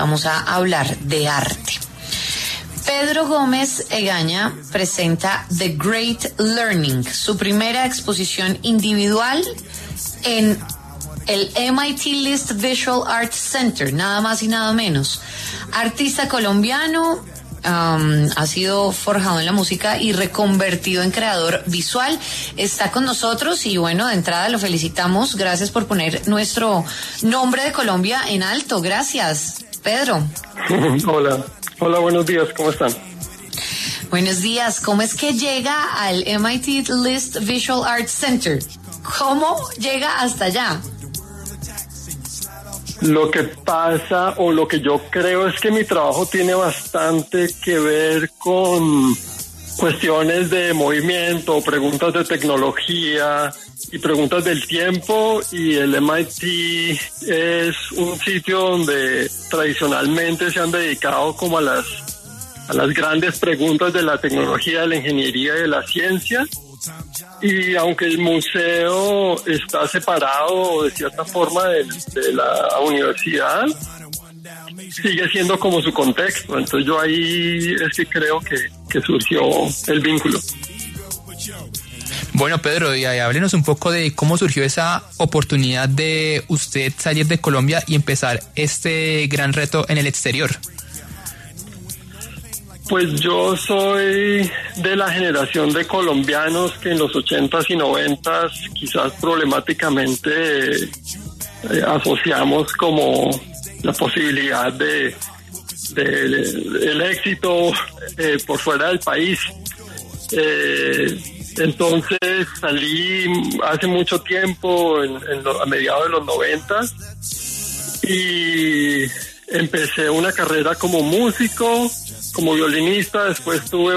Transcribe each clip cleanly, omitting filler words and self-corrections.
Vamos a hablar de arte. Pedro Gómez Egaña presenta The Great Learning, su primera exposición individual en el MIT List Visual Arts Center, nada más y nada menos. Artista colombiano, ha sido forjado en la música y reconvertido en creador visual. Está con nosotros y bueno, de entrada lo felicitamos. Gracias por poner nuestro nombre de Colombia en alto. Gracias, Pedro. Hola, buenos días, ¿cómo están? Buenos días, ¿cómo es que llega al MIT List Visual Arts Center? ¿Cómo llega hasta allá? Lo que pasa, o lo que yo creo, es que mi trabajo tiene bastante que ver con cuestiones de movimiento, preguntas de tecnología y preguntas del tiempo, y el MIT es un sitio donde tradicionalmente se han dedicado como a las grandes preguntas de la tecnología, de la ingeniería y de la ciencia. Y aunque el museo está separado de cierta forma de la universidad, sigue siendo como su contexto. Entonces yo ahí es que creo que surgió el vínculo. Bueno, Pedro, y háblenos un poco de cómo surgió esa oportunidad de usted salir de Colombia y empezar este gran reto en el exterior. Pues yo soy de la generación de colombianos que en los 80s y 90s quizás problemáticamente asociamos como la posibilidad de el éxito por fuera del país. Entonces salí hace mucho tiempo, a mediados de los 90s, y empecé una carrera como músico, como violinista. Después tuve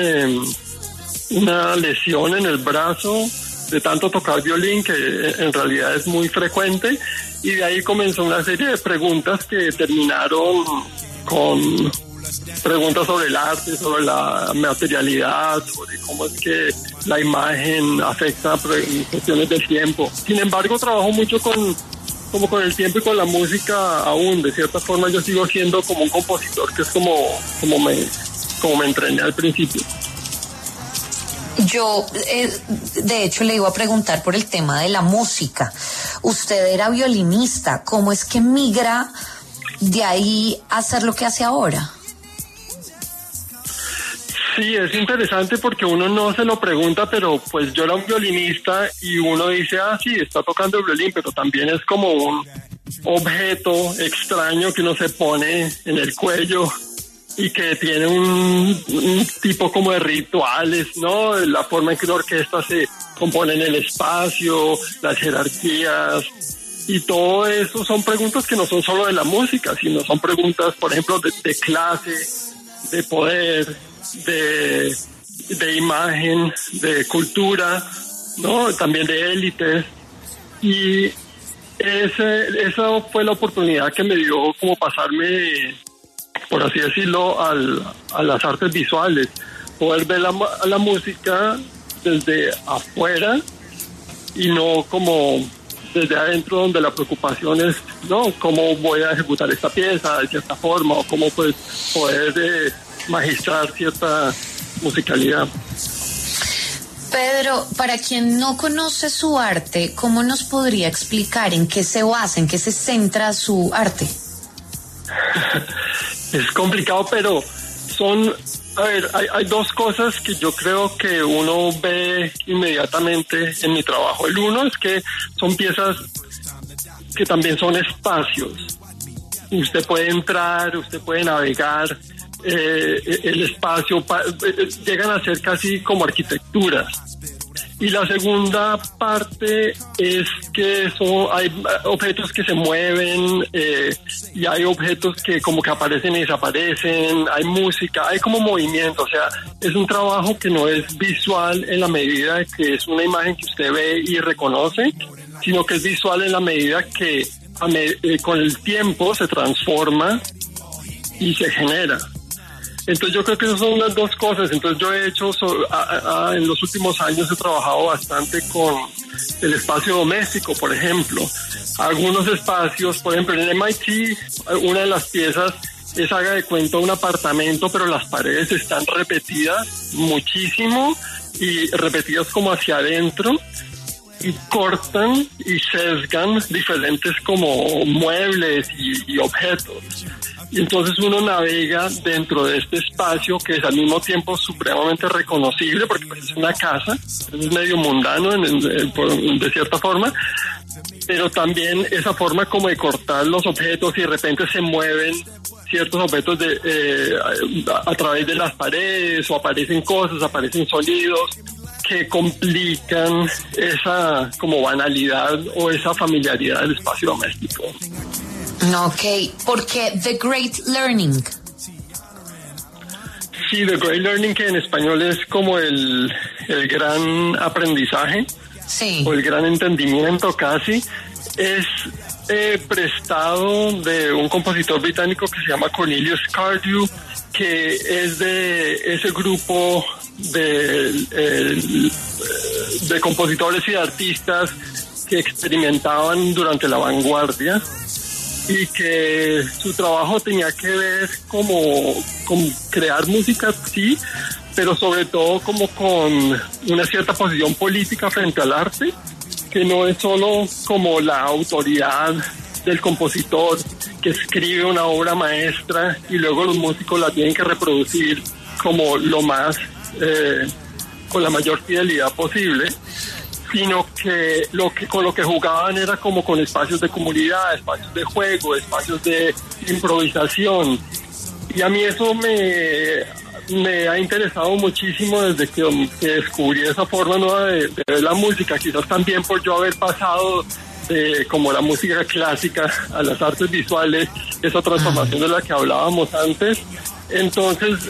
una lesión en el brazo de tanto tocar violín, que en realidad es muy frecuente, y de ahí comenzó una serie de preguntas que terminaron con preguntas sobre el arte, sobre la materialidad, sobre cómo es que la imagen afecta cuestiones del tiempo. Sin embargo, trabajo mucho con el tiempo y con la música aún. De cierta forma yo sigo siendo como un compositor, que es como me entrené al principio. Yo, de hecho, le iba a preguntar por el tema de la música. Usted era violinista, ¿cómo es que migra de ahí a hacer lo que hace ahora? Sí, es interesante porque uno no se lo pregunta, pero pues yo era un violinista y uno dice, sí, está tocando el violín, pero también es como un objeto extraño que uno se pone en el cuello y que tiene un tipo como de rituales, ¿no? La forma en que una orquesta se compone en el espacio, las jerarquías, y todo eso son preguntas que no son solo de la música, sino son preguntas, por ejemplo, de clase, de poder, de imagen, de cultura, ¿no? También de élites. Y esa fue la oportunidad que me dio como pasarme, por así decirlo, a las artes visuales, poder ver la música desde afuera y no como desde adentro, donde la preocupación es, ¿no?, cómo voy a ejecutar esta pieza de cierta forma, o cómo pues poder magistrar cierta musicalidad. Pedro, para quien no conoce su arte, ¿cómo nos podría explicar en qué se basa, en qué se centra su arte? Es complicado, pero hay dos cosas que yo creo que uno ve inmediatamente en mi trabajo. El uno es que son piezas que también son espacios. Usted puede entrar, usted puede navegar, el espacio, llegan a ser casi como arquitecturas. Y la segunda parte es que hay objetos que se mueven, y hay objetos que como que aparecen y desaparecen, hay música, hay como movimiento. O sea, es un trabajo que no es visual en la medida de que es una imagen que usted ve y reconoce, sino que es visual en la medida que con el tiempo se transforma y se genera. Entonces yo creo que esas son las dos cosas. Entonces yo he hecho, en los últimos años he trabajado bastante con el espacio doméstico, por ejemplo. Algunos espacios, por ejemplo, en MIT, una de las piezas es, haga de cuenta, un apartamento, pero las paredes están repetidas muchísimo y repetidas como hacia adentro, y cortan y sesgan diferentes como muebles y objetos. Y entonces uno navega dentro de este espacio que es al mismo tiempo supremamente reconocible, porque pues es una casa, es medio mundano de cierta forma, pero también esa forma como de cortar los objetos y de repente se mueven ciertos objetos a través de las paredes, o aparecen cosas, aparecen sonidos que complican esa como banalidad o esa familiaridad del espacio doméstico. Ok, ¿por qué The Great Learning? Sí, The Great Learning, que en español es como el gran aprendizaje, sí, o el gran entendimiento casi, es prestado de un compositor británico que se llama Cornelius Cardew, que es de ese grupo de compositores y de artistas que experimentaban durante la vanguardia, y que su trabajo tenía que ver como con crear música, sí, pero sobre todo como con una cierta posición política frente al arte, que no es solo como la autoridad del compositor que escribe una obra maestra y luego los músicos la tienen que reproducir como lo más con la mayor fidelidad posible, sino que con lo que jugaban era como con espacios de comunidad, espacios de juego, espacios de improvisación. Y a mí eso me ha interesado muchísimo desde que descubrí esa forma nueva de ver la música, quizás también por yo haber pasado de como la música clásica a las artes visuales, esa transformación de la que hablábamos antes. Entonces,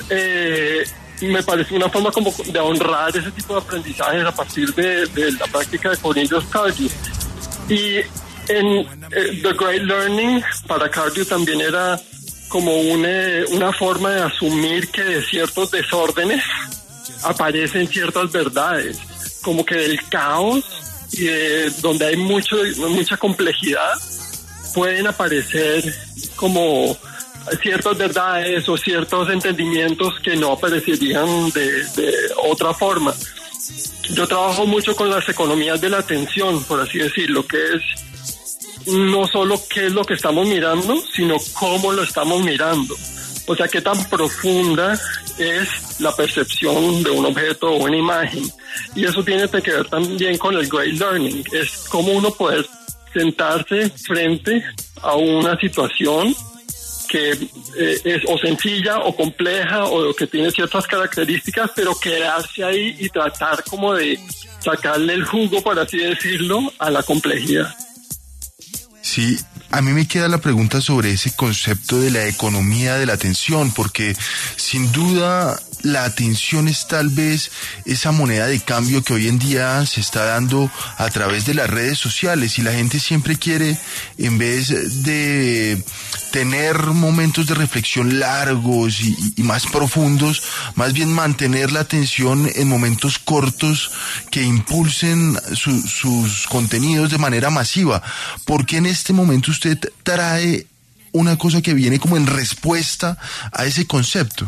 me parece una forma como de honrar ese tipo de aprendizajes a partir de la práctica de Cornelius Cardew. Y en The Great Learning, para Cardew también era como una forma de asumir que de ciertos desórdenes aparecen ciertas verdades, como que del caos y donde hay mucha complejidad pueden aparecer como ciertas verdades o ciertos entendimientos que no aparecerían de otra forma. Yo trabajo mucho con las economías de la atención, por así decirlo, que es no solo qué es lo que estamos mirando, sino cómo lo estamos mirando. O sea, qué tan profunda es la percepción de un objeto o una imagen. Y eso tiene que ver también con el Great Learning. Es cómo uno poder sentarse frente a una situación que es o sencilla o compleja o que tiene ciertas características, pero quedarse ahí y tratar como de sacarle el jugo, por así decirlo, a la complejidad. Sí, a mí me queda la pregunta sobre ese concepto de la economía de la atención, porque sin duda la atención es tal vez esa moneda de cambio que hoy en día se está dando a través de las redes sociales, y la gente siempre quiere, en vez de tener momentos de reflexión largos y más profundos, más bien mantener la atención en momentos cortos que impulsen sus contenidos de manera masiva. ¿Por qué en este momento usted trae una cosa que viene como en respuesta a ese concepto?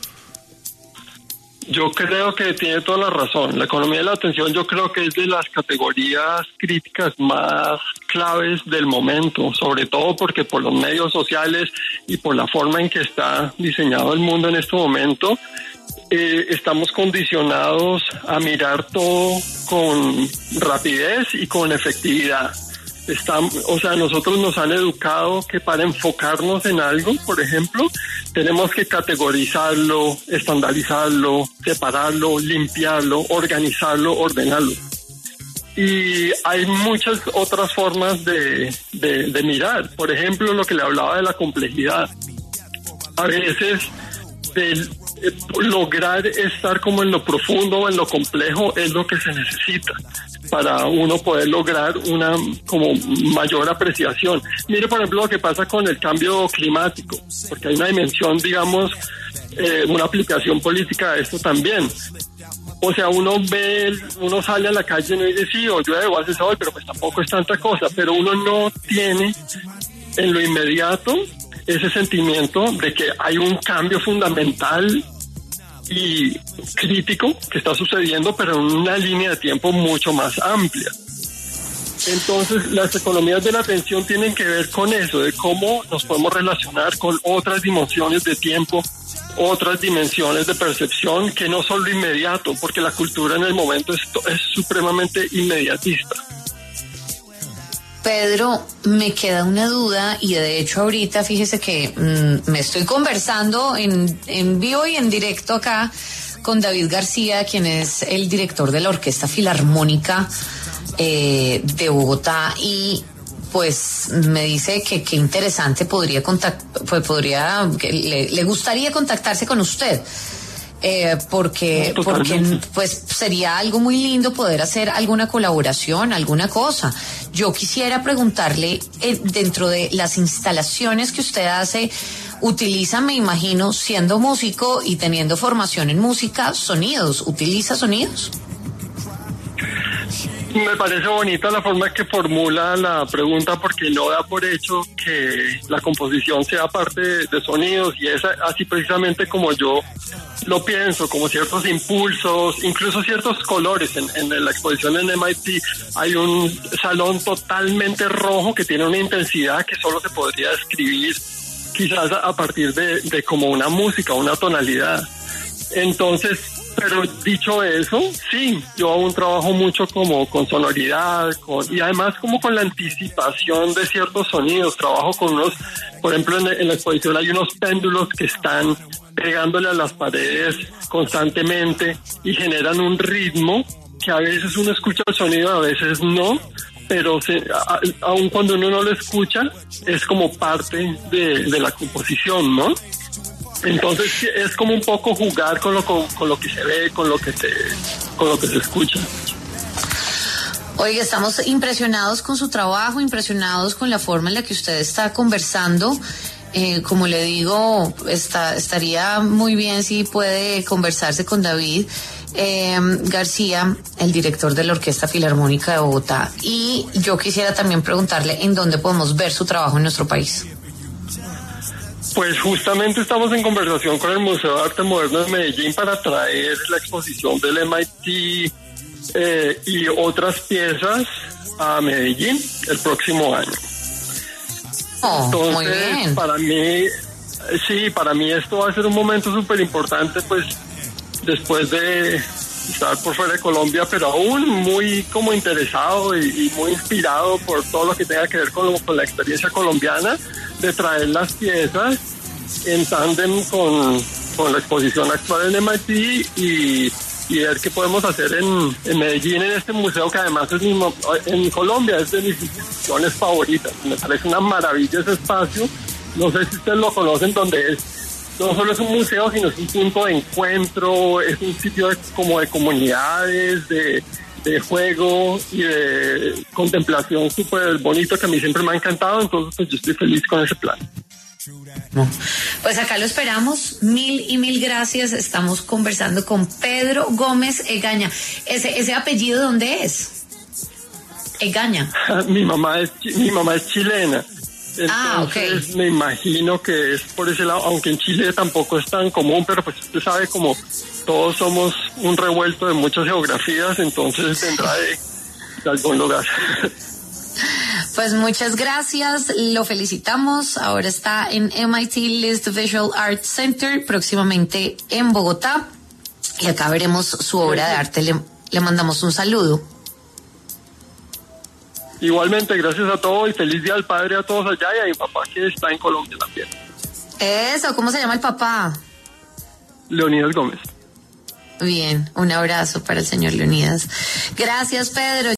Yo creo que tiene toda la razón. La economía de la atención yo creo que es de las categorías críticas más claves del momento, sobre todo porque por los medios sociales y por la forma en que está diseñado el mundo en este momento, estamos condicionados a mirar todo con rapidez y con efectividad. Nosotros nos han educado que para enfocarnos en algo, por ejemplo, tenemos que categorizarlo, estandarizarlo, separarlo, limpiarlo, organizarlo, ordenarlo. Y hay muchas otras formas de mirar. Por ejemplo, lo que le hablaba de la complejidad. A veces lograr estar como en lo profundo o en lo complejo es lo que se necesita para uno poder lograr una como mayor apreciación. Mire, por ejemplo, lo que pasa con el cambio climático, porque hay una dimensión, digamos, una aplicación política de esto también. O sea, uno sale a la calle y no dice sí, o llueve o hace sol, pero pues tampoco es tanta cosa, pero uno no tiene en lo inmediato ese sentimiento de que hay un cambio fundamental y crítico que está sucediendo, pero en una línea de tiempo mucho más amplia. Entonces, las economías de la atención tienen que ver con eso, de cómo nos podemos relacionar con otras dimensiones de tiempo, otras dimensiones de percepción, que no son lo inmediato, porque la cultura en el momento es supremamente inmediatista. Pedro, me queda una duda y de hecho ahorita fíjese que me estoy conversando en vivo y en directo acá con David García, quien es el director de la Orquesta Filarmónica de Bogotá, y pues me dice que qué interesante le gustaría contactarse con usted. Porque pues sería algo muy lindo poder hacer alguna colaboración, alguna cosa. Yo quisiera preguntarle, dentro de las instalaciones que usted hace, utiliza, me imagino, siendo músico y teniendo formación en música, sonidos, ¿utiliza sonidos? Me parece bonita la forma que formula la pregunta, porque no da por hecho que la composición sea parte de sonidos, y es así precisamente como yo lo pienso, como ciertos impulsos, incluso ciertos colores. En la exposición en MIT hay un salón totalmente rojo que tiene una intensidad que solo se podría describir quizás a partir de como una música, una tonalidad. Entonces, pero dicho eso, sí, yo aún trabajo mucho como con sonoridad, y además como con la anticipación de ciertos sonidos. Trabajo con unos, por ejemplo, en la exposición hay unos péndulos que están pegándole a las paredes constantemente y generan un ritmo que a veces uno escucha el sonido, a veces no, pero aun cuando uno no lo escucha, es como parte de la composición, ¿no? Entonces es como un poco jugar con lo que se ve, con lo que se escucha. Oiga, estamos impresionados con su trabajo, impresionados con la forma en la que usted está conversando. Como le digo, estaría muy bien si puede conversarse con David García, el director de la Orquesta Filarmónica de Bogotá. Y yo quisiera también preguntarle en dónde podemos ver su trabajo en nuestro país. Pues justamente estamos en conversación con el Museo de Arte Moderno de Medellín para traer la exposición del MIT y otras piezas a Medellín el próximo año. Entonces, muy bien. Para mí esto va a ser un momento súper importante, pues después de estar por fuera de Colombia, pero aún muy como interesado y muy inspirado por todo lo que tenga que ver con la experiencia colombiana, de traer las piezas en tándem con la exposición actual en MIT y ver qué podemos hacer en Medellín, en este museo que además en Colombia es de mis instituciones favoritas. Me parece una maravilla ese espacio. No sé si ustedes lo conocen, donde no solo es un museo, sino es un punto de encuentro, es un sitio como de comunidades, de juego y de contemplación súper bonito, que a mí siempre me ha encantado. Entonces pues yo estoy feliz con ese plan. Pues acá lo esperamos. Mil gracias. Estamos conversando con Pedro Gómez Egaña. ¿Ese apellido dónde es? Egaña. Mi mamá es chilena. Entonces, okay. Me imagino que es por ese lado, aunque en Chile tampoco es tan común, pero pues usted sabe, como todos somos un revuelto de muchas geografías, entonces vendrá de algún lugar. Pues muchas gracias, lo felicitamos. Ahora está en MIT List Visual Arts Center, próximamente en Bogotá, y acá veremos su obra de arte. Le mandamos un saludo. Igualmente, gracias a todos y feliz Día al Padre a todos allá y a mi papá, que está en Colombia también. Eso, ¿cómo se llama el papá? Leonidas Gómez. Bien, un abrazo para el señor Leonidas. Gracias, Pedro.